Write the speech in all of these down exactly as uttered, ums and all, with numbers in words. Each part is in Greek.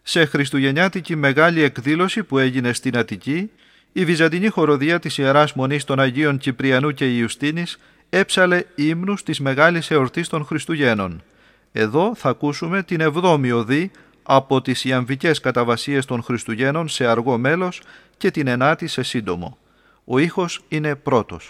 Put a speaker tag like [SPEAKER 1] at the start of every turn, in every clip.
[SPEAKER 1] Σε χριστουγεννιάτικη μεγάλη εκδήλωση που έγινε στην Αττική, η Βυζαντινή χοροδία της Ιεράς Μονής των Αγίων Κυπριανού και Ιουστίνης έψαλε ύμνους της μεγάλης εορτής των Χριστουγέννων. Εδώ θα ακούσουμε την εβδόμη οδή από τις ιαμβικές καταβασίες των Χριστουγέννων σε αργό μέλος και την ενάτη σε σύντομο. Ο ήχος είναι πρώτος.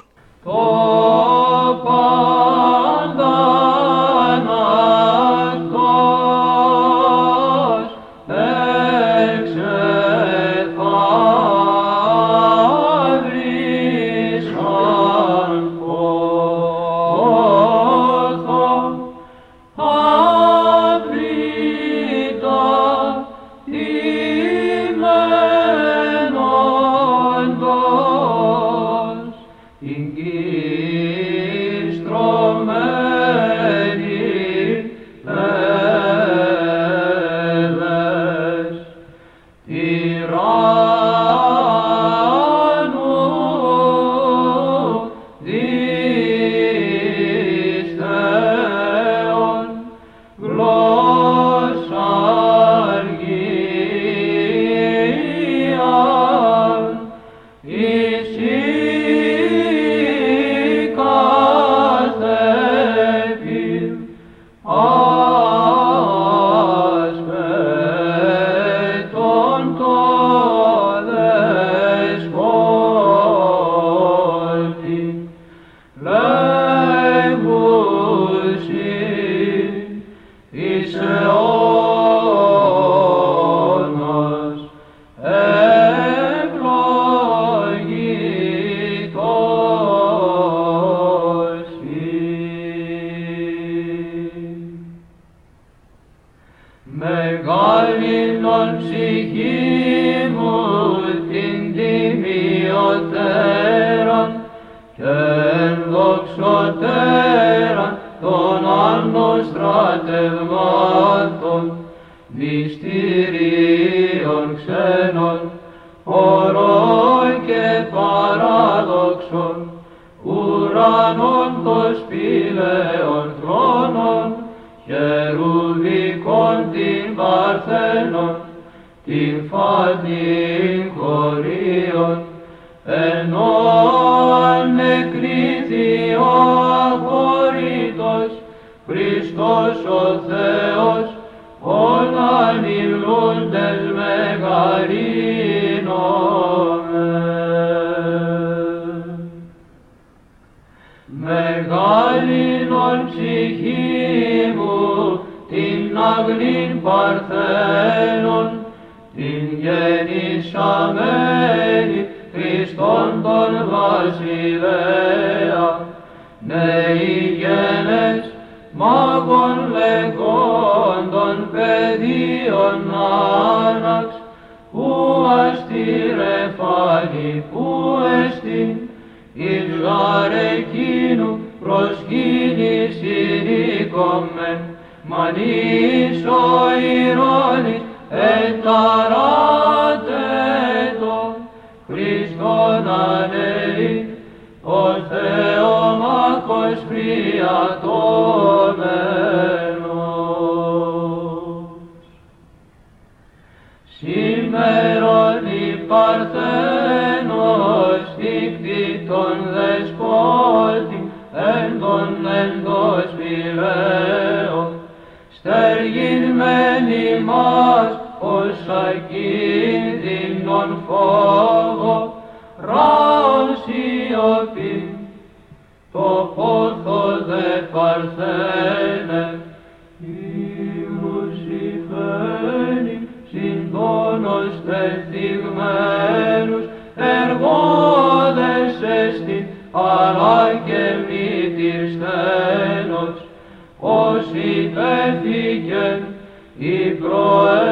[SPEAKER 2] Όσοι πέφυγεν η προέ